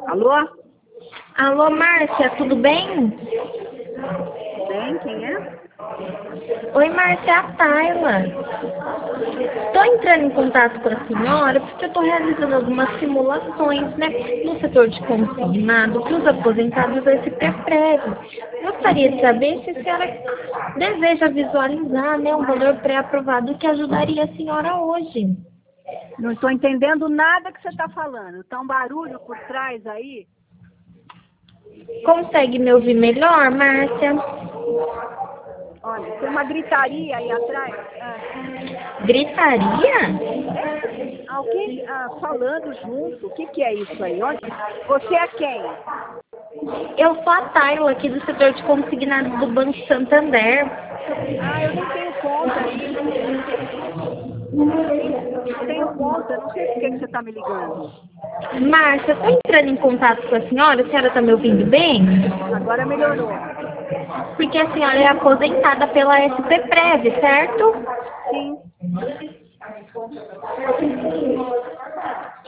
Alô? Alô, Márcia, tudo bem? Bem, quem é? Oi, Márcia, é a Tayla. Estou entrando em contato com a senhora porque eu estou realizando algumas simulações, né, no setor de consignado para os aposentados do SPPREV. Gostaria de saber se a senhora deseja visualizar, né, um valor pré-aprovado que ajudaria a senhora hoje. Não estou entendendo nada que você está falando. Está um barulho por trás aí? Consegue me ouvir melhor, Márcia? Olha, tem uma gritaria aí atrás. Gritaria? Alguém falando junto. O que é isso aí? Você é quem? Eu sou a Tayla, aqui do setor de consignados do Banco Santander. Eu nem tenho conta aí. Não tenho conta. Não sei por que você está me ligando. Márcia, estou entrando em contato com a senhora está me ouvindo bem? Agora melhorou. Porque a senhora é aposentada pela SPPREV, certo? Sim.